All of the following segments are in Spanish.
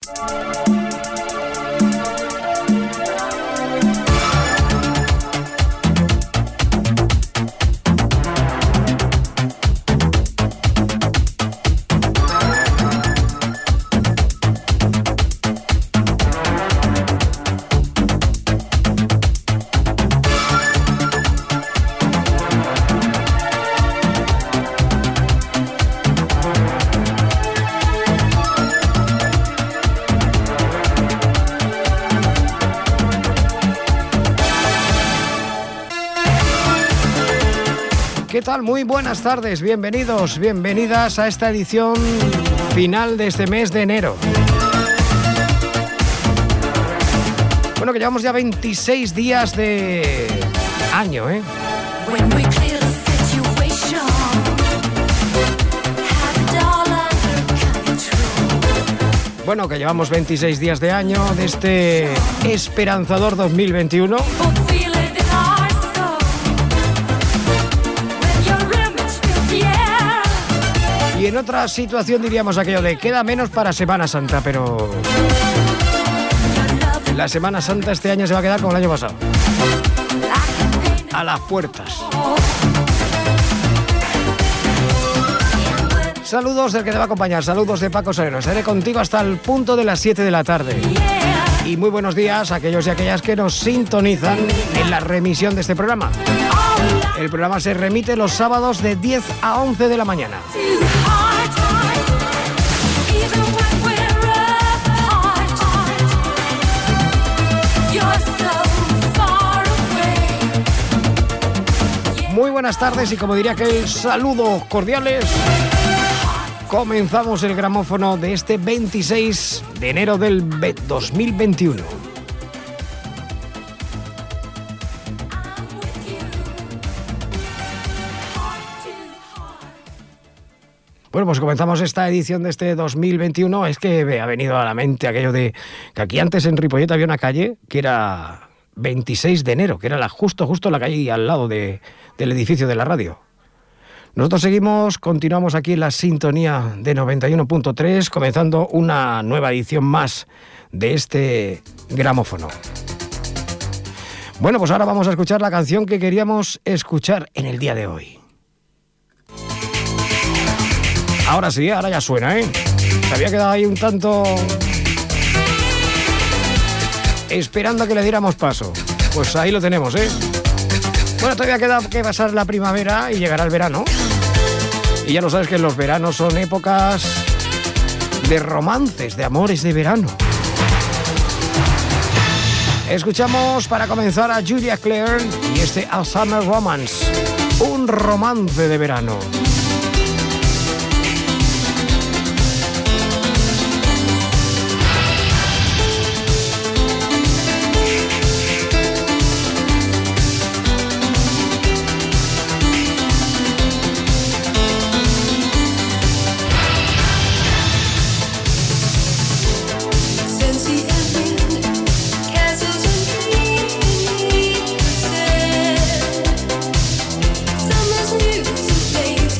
¿Qué tal? Muy buenas tardes, bienvenidos, bienvenidas a esta edición final de este mes de enero. Bueno, que llevamos ya 26 días de año, ¿eh? Bueno, que llevamos 26 días de año de este esperanzador 2021. Y en otra situación diríamos aquello de queda menos para Semana Santa, pero la Semana Santa este año se va a quedar como el año pasado. A las puertas. Saludos del que te va a acompañar, saludos de Paco Sereno. Estaré contigo hasta el punto de las 7 de la tarde. Y muy buenos días a aquellos y aquellas que nos sintonizan en la remisión de este programa. El programa se remite los sábados de 10 a 11 de la mañana. Muy buenas tardes y como diría que saludos cordiales. Comenzamos el gramófono de este 26 de enero del 2021. Bueno, pues comenzamos esta edición de este 2021. Es que me ha venido a la mente aquello de que aquí antes en Ripollet había una calle que era 26 de enero, que era justo la calle al lado del edificio de la radio. Nosotros continuamos aquí en la sintonía de 91.3, comenzando una nueva edición más de este gramófono. Bueno, pues ahora vamos a escuchar la canción que queríamos escuchar en el día de hoy. Ahora sí, ahora ya suena, ¿eh? Se había quedado ahí un tanto esperando a que le diéramos paso. Pues ahí lo tenemos, ¿eh? Bueno, todavía queda que pasar la primavera y llegará el verano. Y ya lo sabes que los veranos son épocas de romances, de amores de verano. Escuchamos para comenzar a Julia Clare y este A Summer Romance, un romance de verano. Summer's new to fade.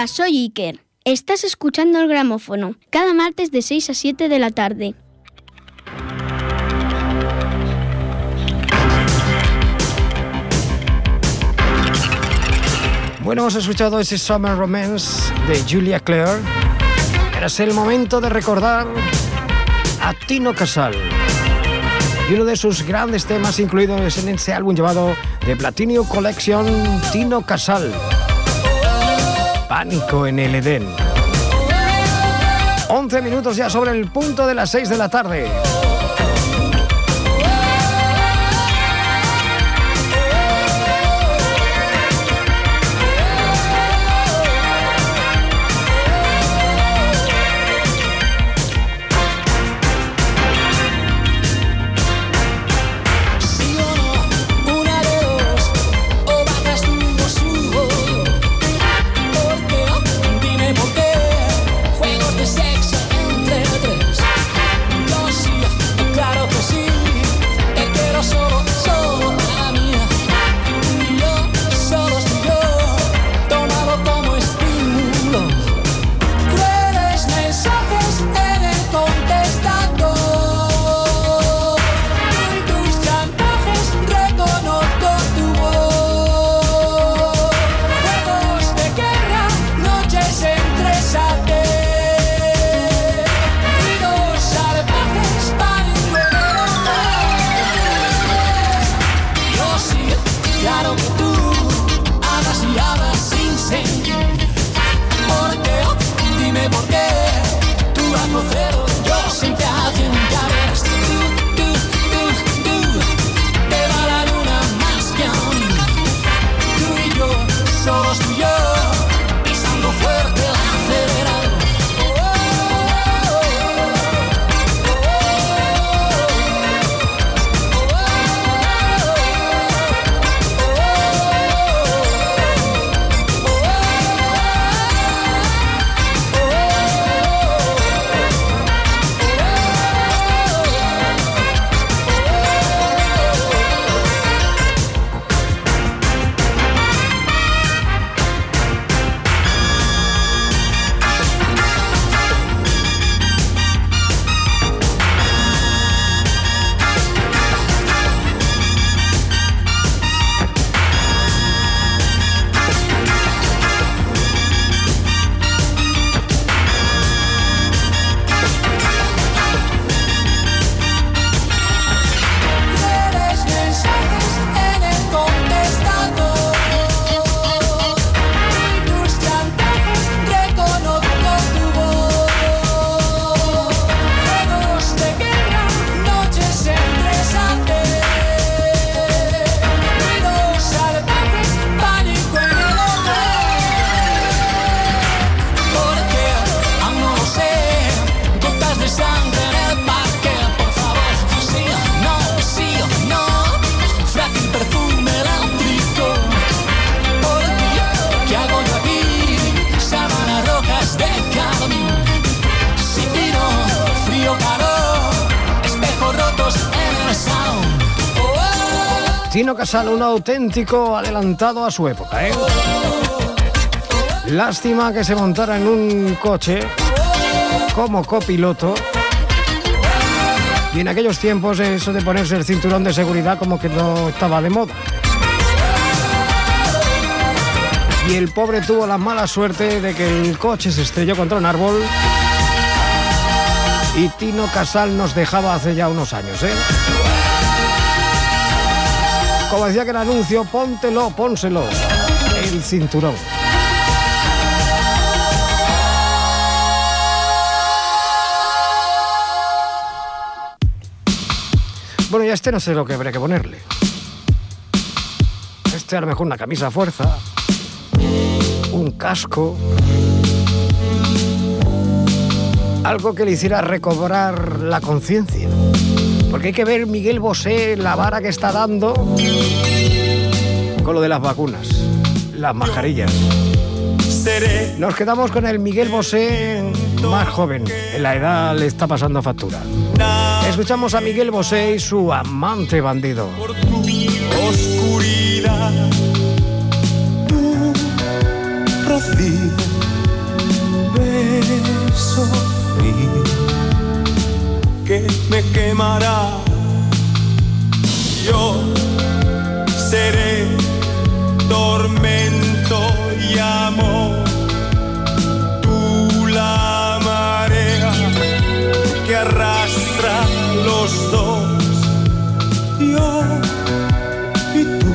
soy Iker. Estás escuchando El Gramófono, cada martes de 6 a 7 de la tarde. Bueno, hemos escuchado ese Summer Romance de Julia Clare. Ahora es el momento de recordar a Tino Casal y uno de sus grandes temas incluidos en ese álbum llamado The Platinum Collection, Tino Casal, Pánico en el Edén. 11 minutos ya sobre el punto de las 6 de la tarde. Tino Casal, un auténtico adelantado a su época, ¿eh? Lástima que se montara en un coche como copiloto. Y en aquellos tiempos eso de ponerse el cinturón de seguridad como que no estaba de moda. Y el pobre tuvo la mala suerte de que el coche se estrelló contra un árbol. Y Tino Casal nos dejaba hace ya unos años, ¿eh? Como decía que el anuncio, pónselo, el cinturón. Bueno, ya este no sé lo que habría que ponerle. Este a lo mejor una camisa a fuerza, un casco, algo que le hiciera recobrar la conciencia. Porque hay que ver Miguel Bosé la vara que está dando con lo de las vacunas, las mascarillas. Nos quedamos con el Miguel Bosé más joven. En la edad le está pasando factura. Escuchamos a Miguel Bosé y su Amante Bandido. Por tu oscuridad, rocío eso frío que me quemará. Yo seré tormento y amor, tú la marea que arrastra los dos, yo y tú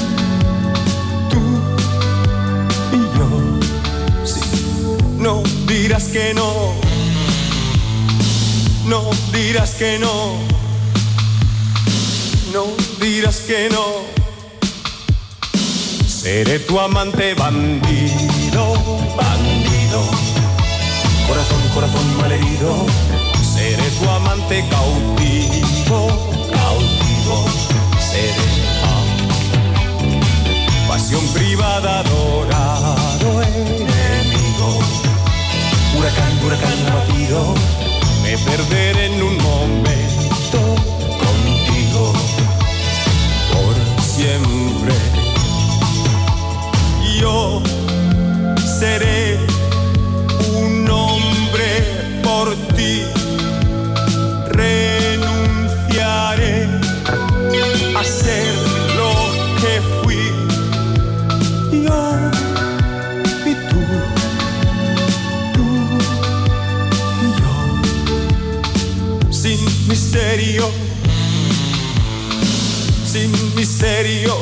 y yo. Sí, no dirás que no, no dirás que no, no dirás que no. Seré tu amante bandido, bandido, corazón, corazón malherido. Seré tu amante cautivo, cautivo. Seré pasión privada, adorado enemigo. Huracán, huracán abatido. Me perderé en un momento contigo por siempre. Yo seré un hombre por ti, renunciaré a ser lo que fui, yo y tú y yo, sin misterio, sin misterio,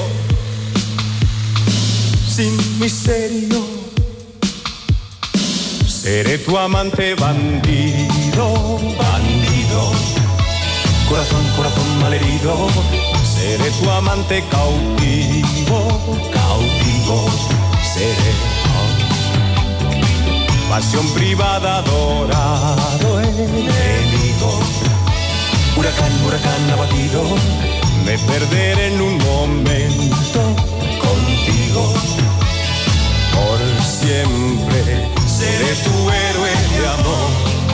sin misterio. Seré tu amante bandido, bandido, corazón, corazón malherido. Seré tu amante cautivo, cautivo. Seré pasión privada, adorado enemigo. Huracán, huracán abatido. Me perderé en un momento contigo por siempre. Seré tu héroe de amor.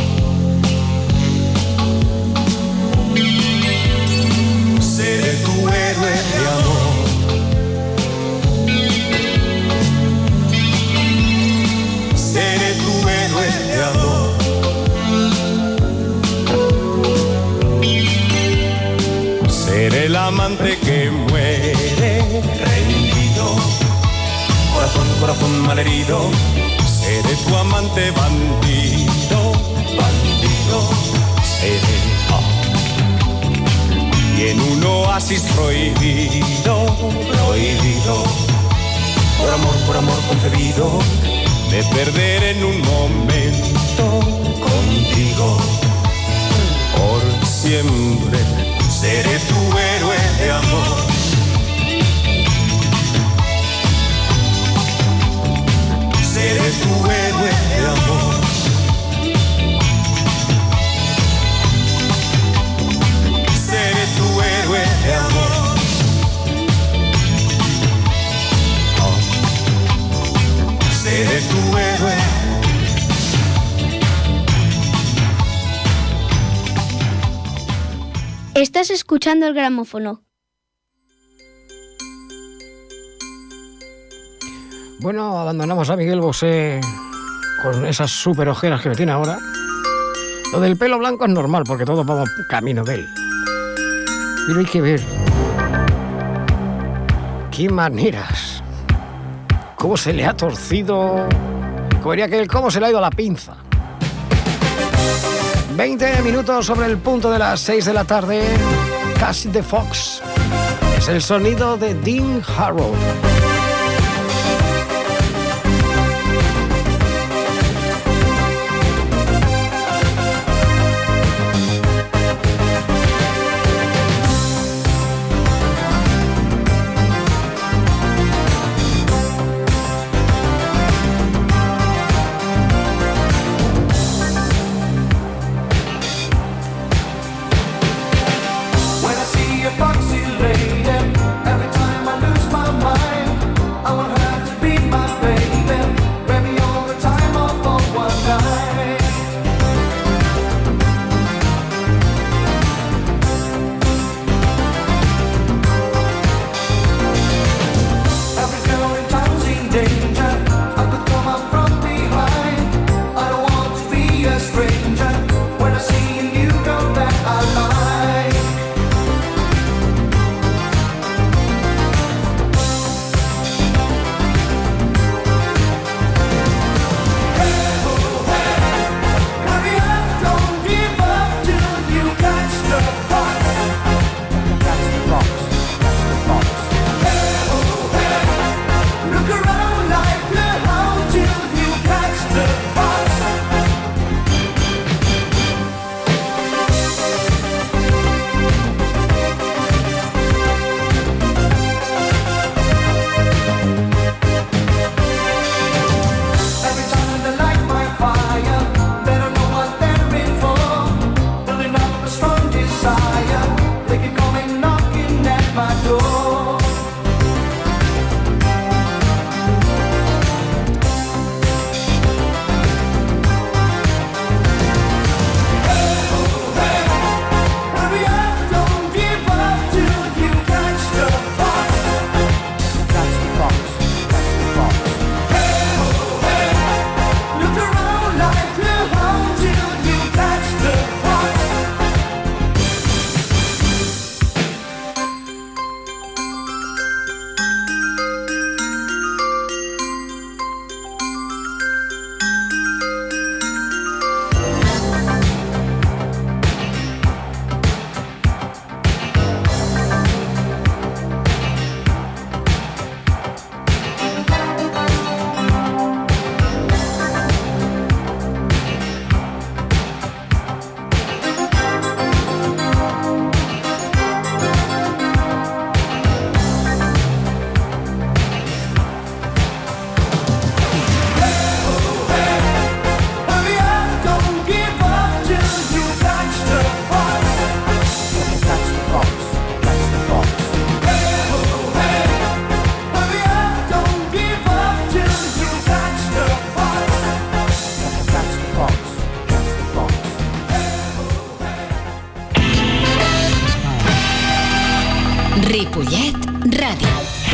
Seré tu héroe de amor. Seré tu héroe de amor. Seré el amante que muere rendido, corazón, corazón malherido. Seré tu amante bandido, bandido. Seré y en un oasis prohibido, prohibido. Por amor concebido. Me perderé en un momento contigo por siempre. Seré tu héroe de amor. Seré tu héroe de amor. Seré tu héroe de amor. Seré tu héroe. Estás escuchando el gramófono. Bueno, abandonamos a Miguel Bosé con esas super ojeras que me tiene ahora. Lo del pelo blanco es normal porque todos vamos camino de él. Pero hay que ver qué maneras, cómo se le ha torcido, como diría aquel, cómo se le ha ido la pinza. 20 minutos sobre el punto de las 6 de la tarde. Cassie the Fox es el sonido de Dean Harrow. Foxy lady, every time I lose my mind. Ripollet Ràdio.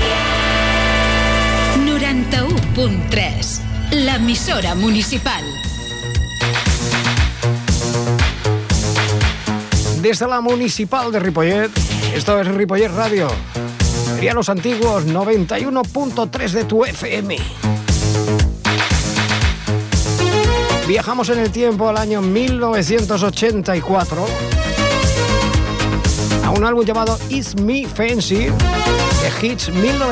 91.3, l'emissora municipal. Desde la municipal de Ripollet, esto es Ripollet Radio. Serían los antiguos 91.3 de tu FM. Viajamos en el tiempo al año 1984 a un álbum llamado It's Me Fancy, de hits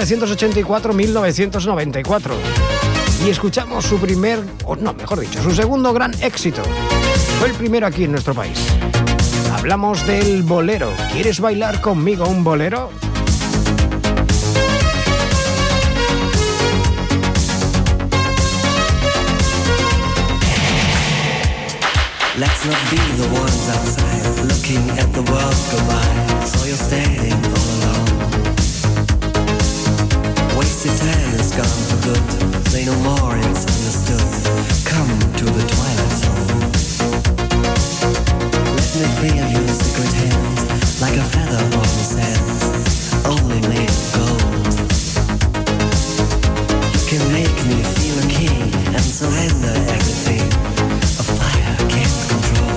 1984-1994. Y escuchamos su su segundo gran éxito. Fue el primero aquí en nuestro país. Hablamos del bolero. ¿Quieres bailar conmigo un bolero? Let's not be the ones outside looking at the world go by. So you're standing all alone. Wasted time is gone for good. Say no more, it's understood. Come to the twilight zone. Let me feel your secret hand, like a feather on the sand, only made of gold. You can make me feel a king and surrender everything. A fire can't control.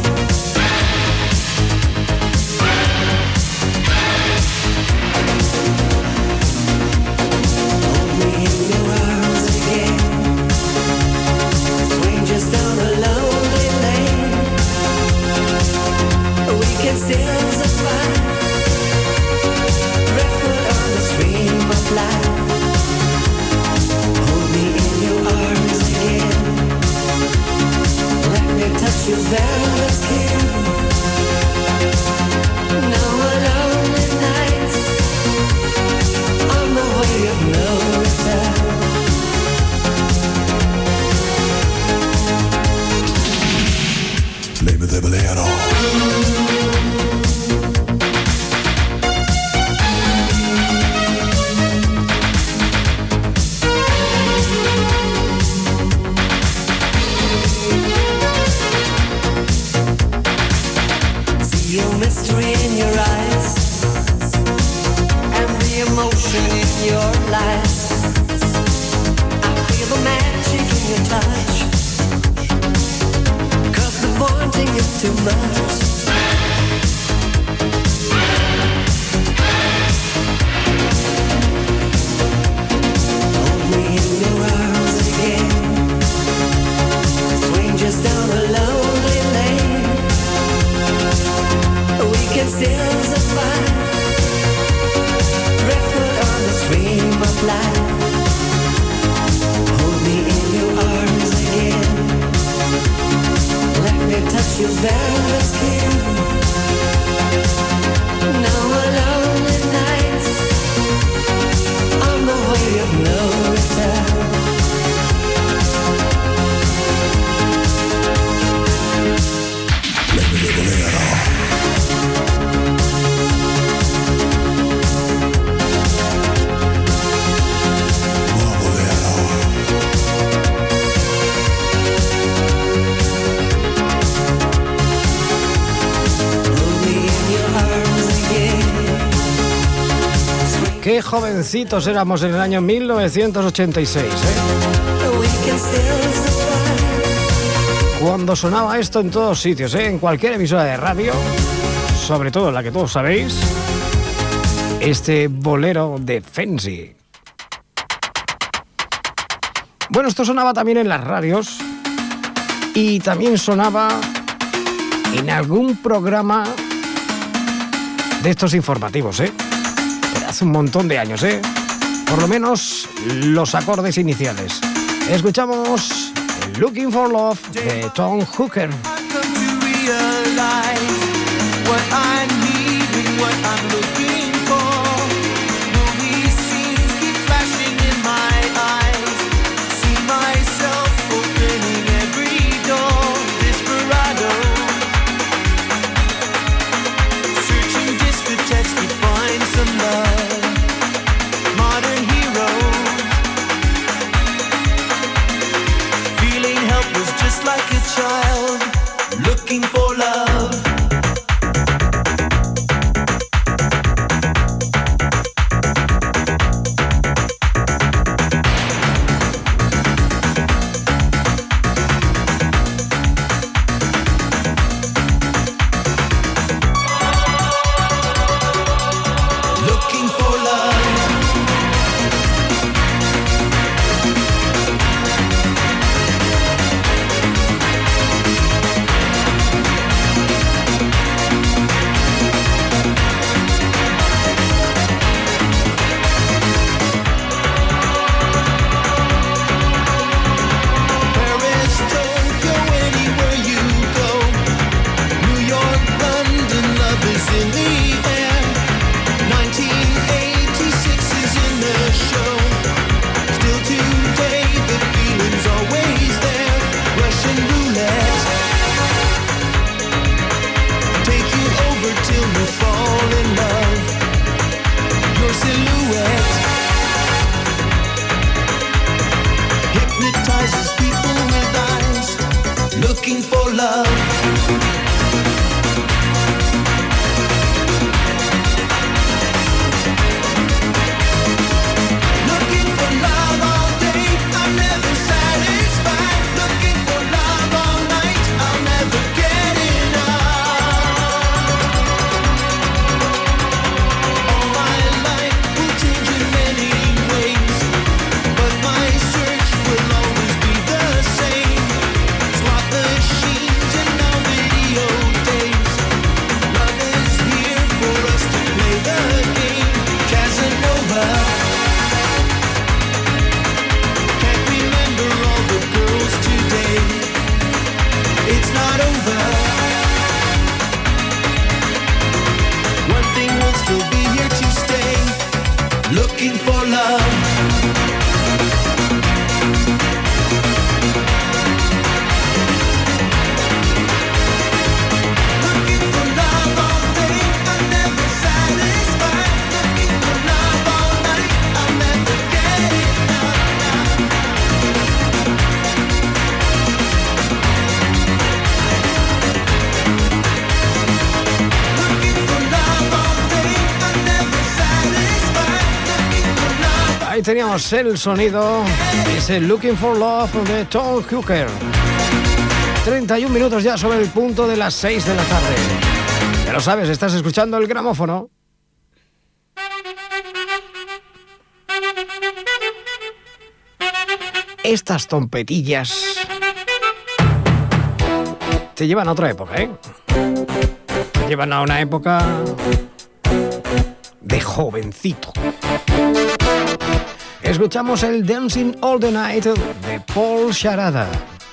Hold me in your arms again. Strangers down a lonely lane. We can still survive. Driftwood on the stream of life. Hold me in your arms again. Let me touch your velvet skin. No more lonely nights on the way of no return. Maybe they bolero. Mystery in your eyes and the emotion in your lies. I feel the magic in your touch, 'cause the wanting is too much. Hold me in your arms again. Strangers down a lonely lane. We can still survive. Driftwood on the stream of life. Hold me in your arms again. Let me touch your velvet skin. No more lonely nights on the way of no return. Let me get it on. Qué jovencitos éramos en el año 1986, Cuando sonaba esto en todos sitios, en cualquier emisora de radio, sobre todo la que todos sabéis, este bolero de Fancy. Bueno, esto sonaba también en las radios y también sonaba en algún programa de estos informativos, hace un montón de años, por lo menos los acordes iniciales. Escuchamos Looking for Love de Tom Hooker. Looking for love. love. Looking for love all day, I'm never satisfied. Looking for love all night, I'll never get enough. All my life will change in many ways, but my search will always be the same. Slot machines and now video days. Love is here for us to play the game. Casanova. Can't remember all the girls today. It's not over. One thing will still be here to stay. Looking for love. Looking for love all day, I'm never satisfied. Looking for love all night, I'll never get enough. Looking for love all day, I'm never satisfied. Looking for love. Ahí teníamos el sonido, ese Looking for Love de Tom Hooker. 31 minutos ya sobre el punto de las 6 de la tarde. Ya lo sabes, estás escuchando el gramófono. Estas trompetillas te llevan a otra época, ¿eh? Te llevan a una época de jovencito. Escuchamos el Dancing All the Night de Paul Charada.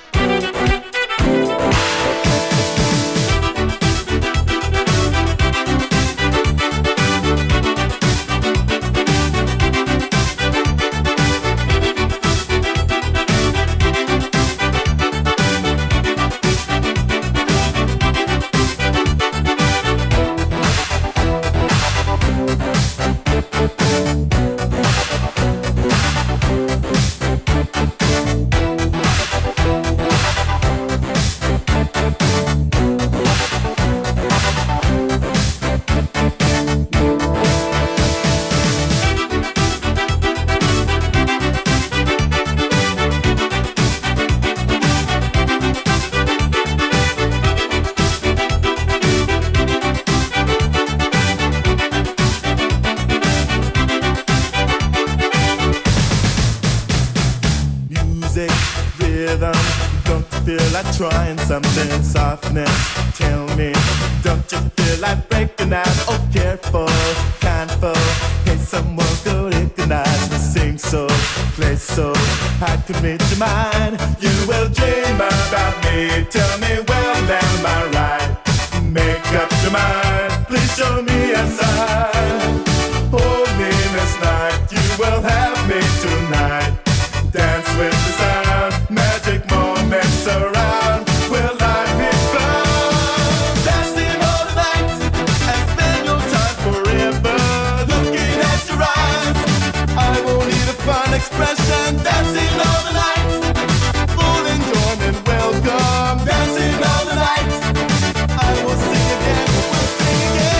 Music, rhythm, don't you feel like trying something? Softness, tell me, don't you feel like breaking out? Oh, careful, kindful, hey, someone could recognize me. Sing so, play so, I can read your mind. You will dream about me, tell me, well, am I right? Make up your mind, please show me a sign. Hold me this night, you will have me tonight. Dance with the sound, magic moments around. Will I be found? Dancing all the night and spend your time forever. Looking at your eyes, I won't need a fun expression. Dancing all the night, full enjoyment, welcome. Dancing all the night, I will sing again, we'll sing again.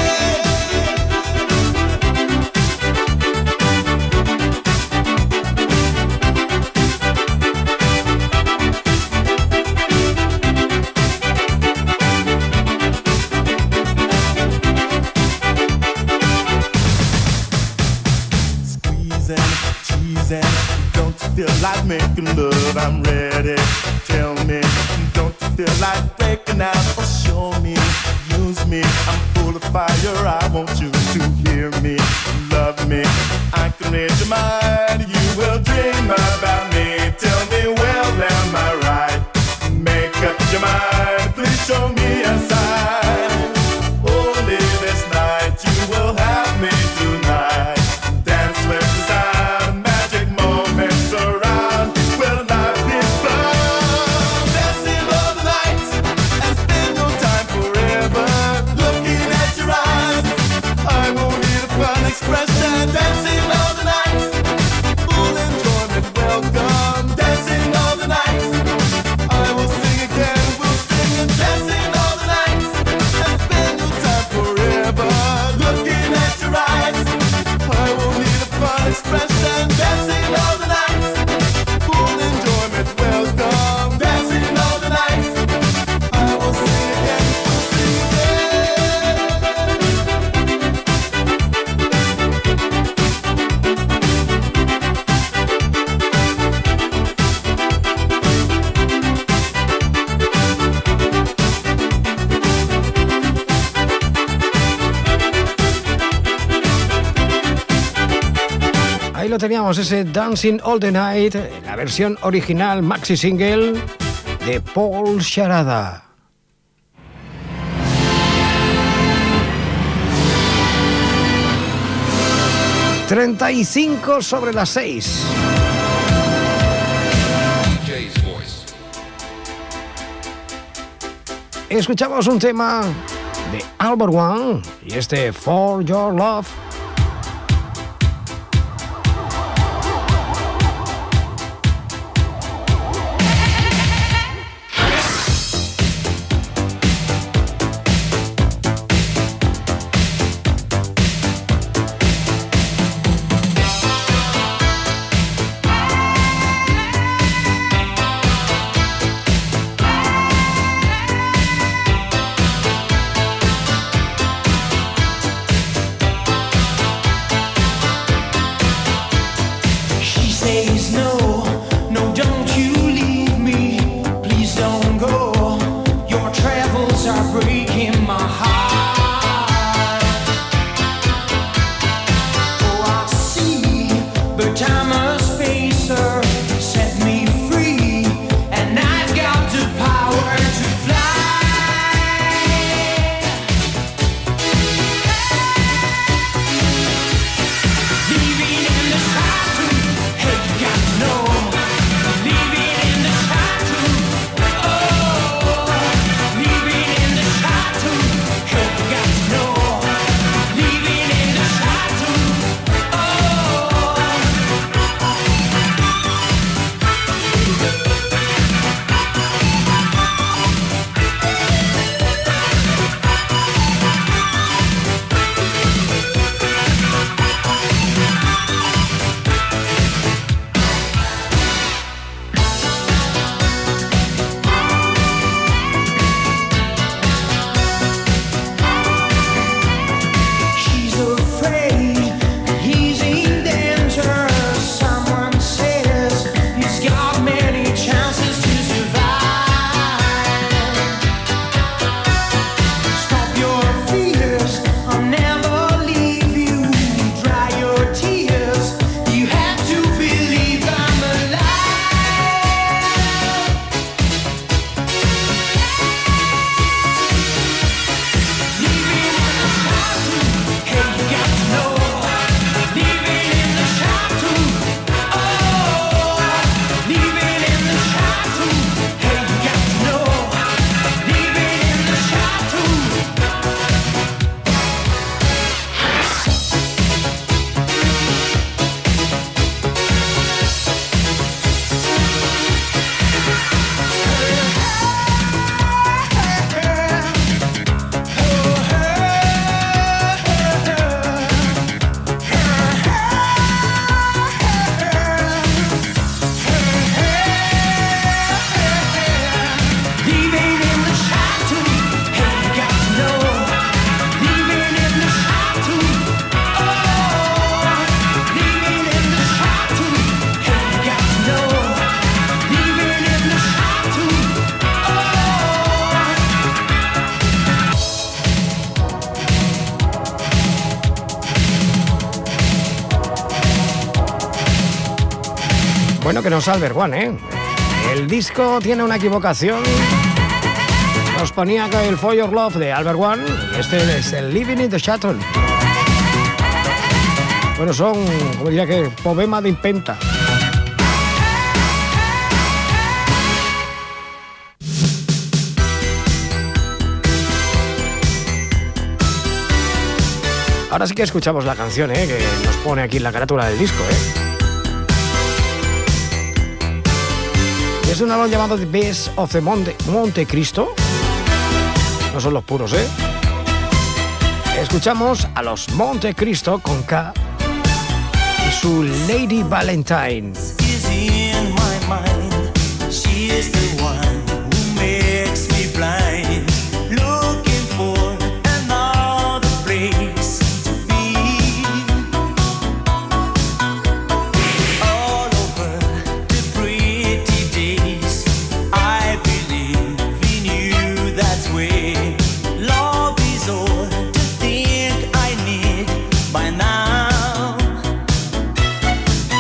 Don't you feel like making love? I'm ready. Tell me, don't you feel like breaking out? Or show me, use me. I'm full of fire. I want you to hear me, love me. I can read your mind. You will dream about me. Tell me, well, am I right? Make up your mind. Please show me a sign. Only this night you will have me tonight. Dance with the sound, magic moments around. Will not be found. Dancing all the night and spend no time forever. Looking at your eyes, I won't need a fun expression. Dancing all the night, full enjoyment, welcome. Dancing all the night, I will sing again, we'll sing again. lo teníamos, ese Dancing All the Night, la versión original maxi single de Paul Charada. ...35 sobre las 6. Escuchamos un tema de Albert One y este For Your Love. Bueno, que nos Albert One, ¿eh? El disco tiene una equivocación. Nos ponía acá el For Your Love de Albert One y este es el Living in the Shuttle. Bueno, son, como diría que, poema de impenta. Ahora sí que escuchamos la canción, que nos pone aquí en la carátula del disco, Es un álbum llamado The Best of the Monte Cristo. No son los puros, Escuchamos a los Monte Cristo con K y su Lady Valentine. Is in my mind. She is the one who makes me blind. Looking for another place to be. All over the pretty days, I believe in you that way. Love is all the thing I need by now.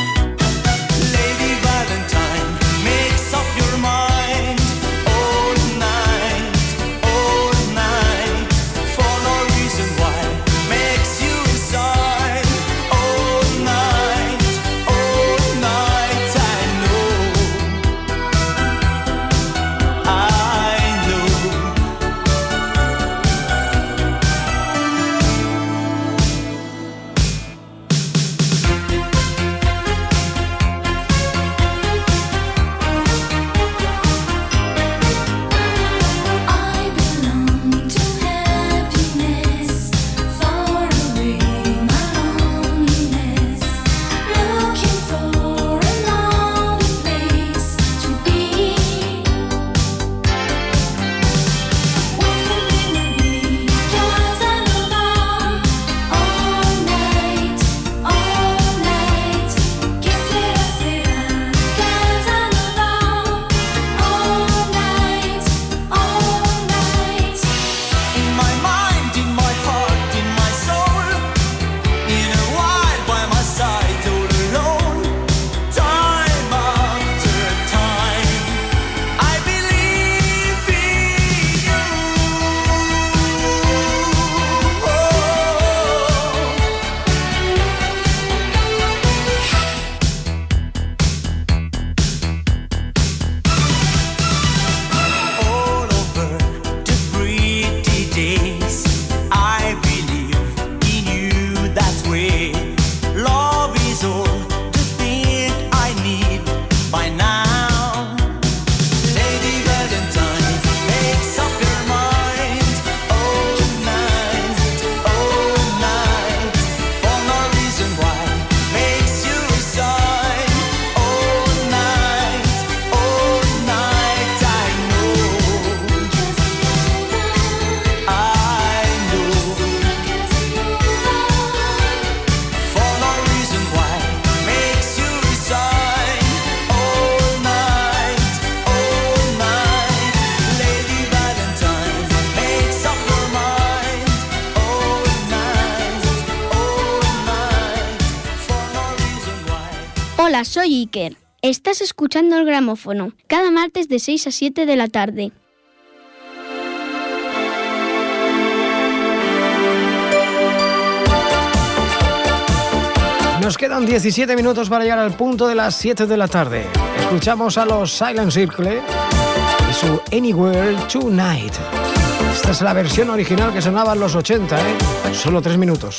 Hola, soy Iker. Estás escuchando el gramófono, cada martes de 6 a 7 de la tarde. Nos quedan 17 minutos para llegar al punto de las 7 de la tarde. Escuchamos a los Silent Circle y su Anywhere Tonight. Esta es la versión original que sonaba en los 80, ¿eh? Solo 3 minutos.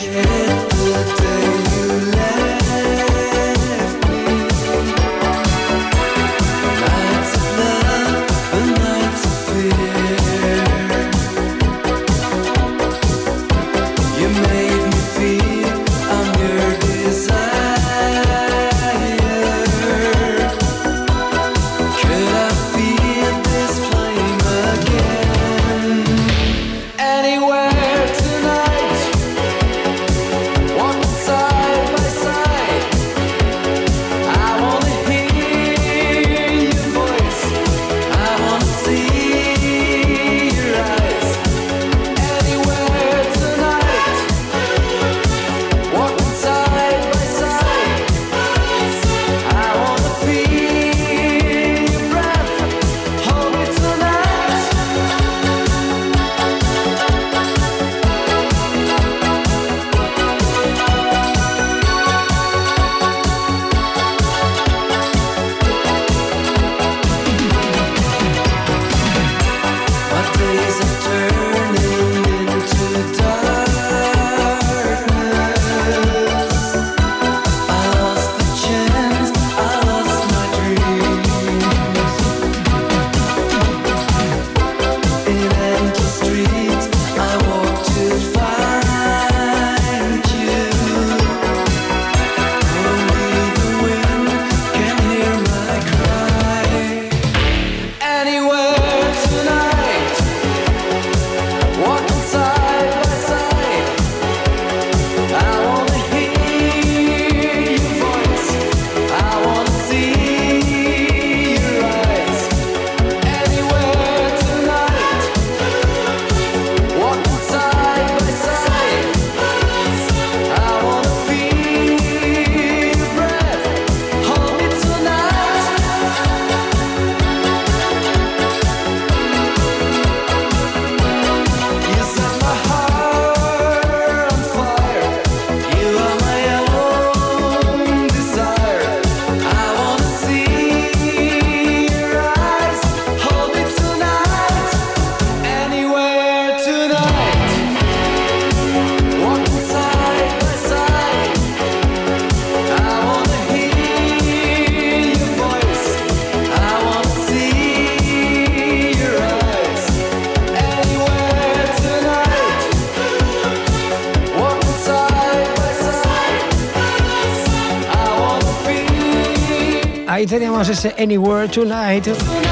Ahí teníamos ese Anywhere Tonight,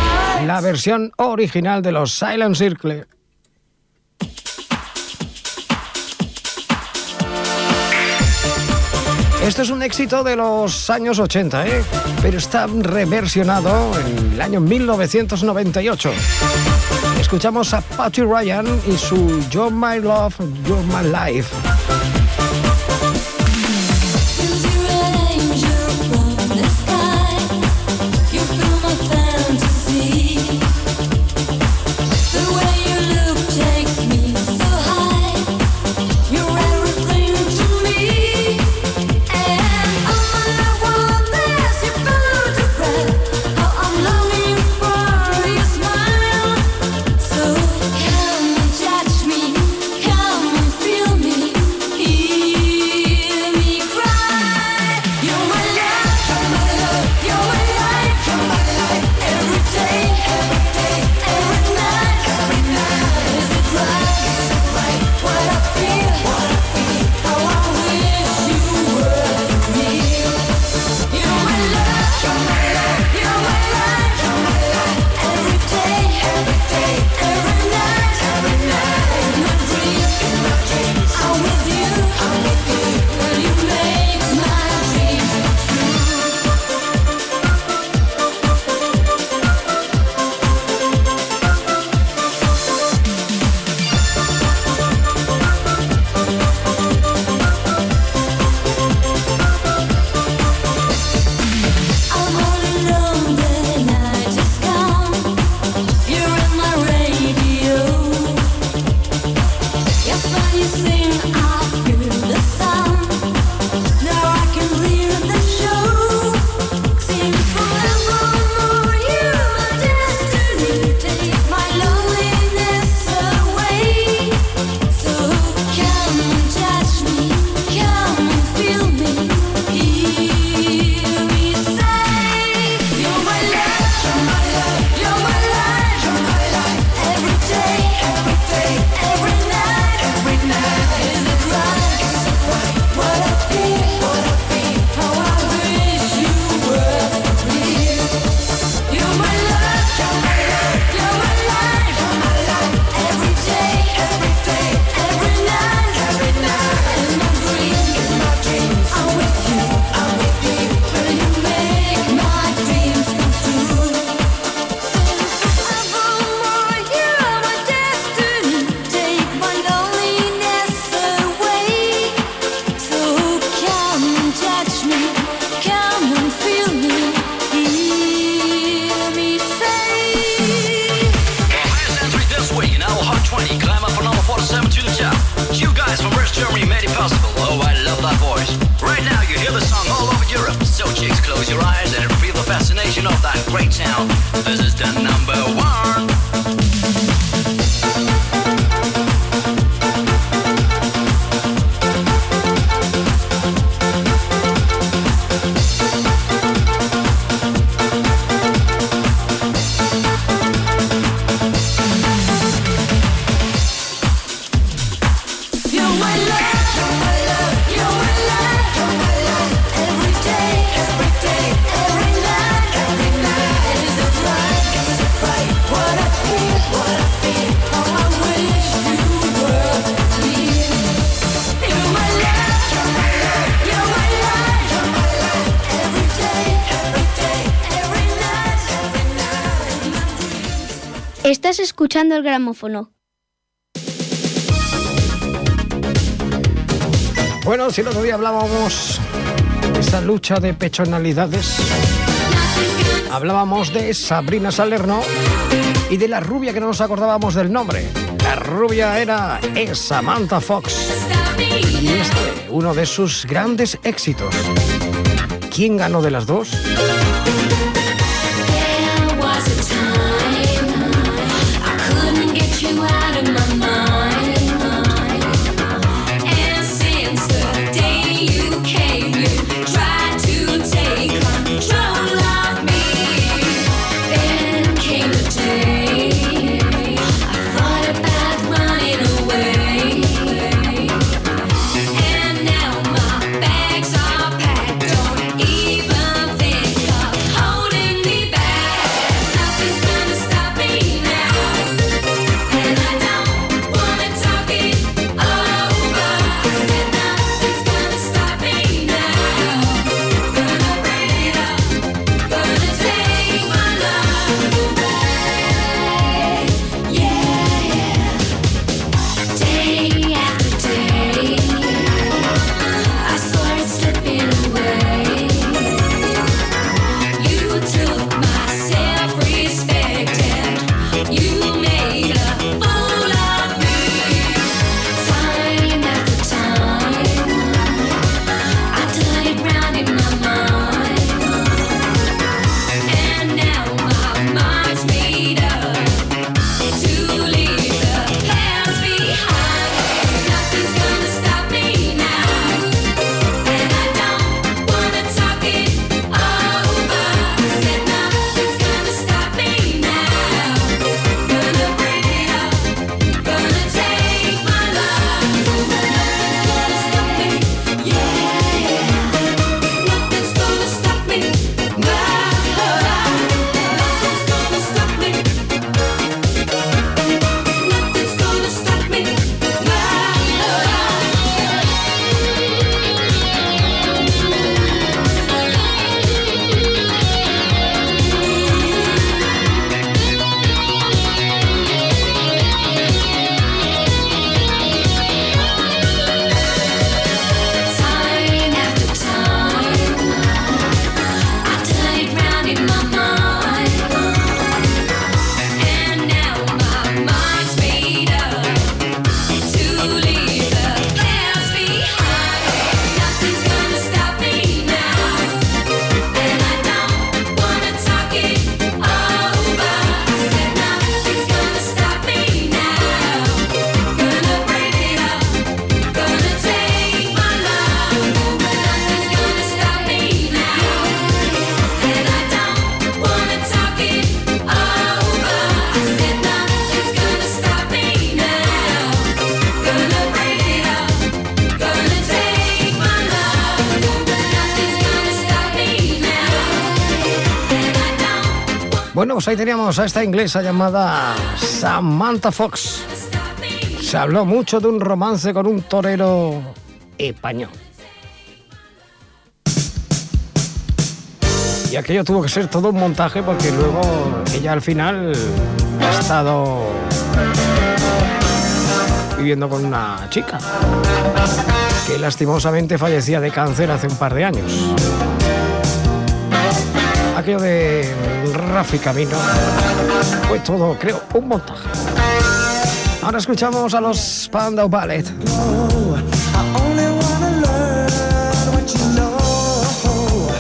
la versión original de los Silent Circle. Esto es un éxito de los años 80, pero está reversionado en el año 1998. Escuchamos a Patty Ryan y su You're My Love, You're My Life. Touch me, come and feel me. Europe. So chicks, close your eyes and feel the fascination of that great town. This is the number one. Estás escuchando el gramófono. Bueno, si el otro día hablábamos de esa lucha de personalidades, hablábamos de Sabrina Salerno y de la rubia que no nos acordábamos del nombre. La rubia era Samantha Fox y uno de sus grandes éxitos. ¿Quién ganó de las dos? Bueno, pues ahí teníamos a esta inglesa llamada Samantha Fox. Se habló mucho de un romance con un torero español. Y aquello tuvo que ser todo un montaje porque luego ella al final ha estado viviendo con una chica que lastimosamente fallecía de cáncer hace un par de años. Aquello de Rafi Camino fue todo, creo, un montaje. Ahora escuchamos a los Spandau Ballet. I only wanna learn what you know.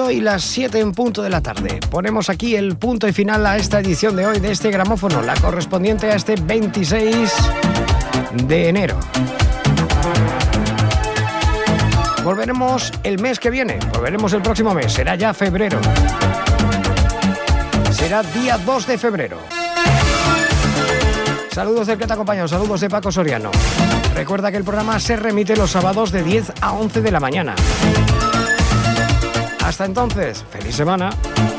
8 y las 7 en punto de la tarde. Ponemos aquí el punto y final a esta edición de hoy de este gramófono, la correspondiente a este 26 de enero. Volveremos el mes que viene, volveremos el próximo mes, será ya febrero. Será día 2 de febrero. Saludos del que te ha acompañado, saludos de Paco Soriano. Recuerda que el programa se remite los sábados de 10 a 11 de la mañana. Hasta entonces, feliz semana.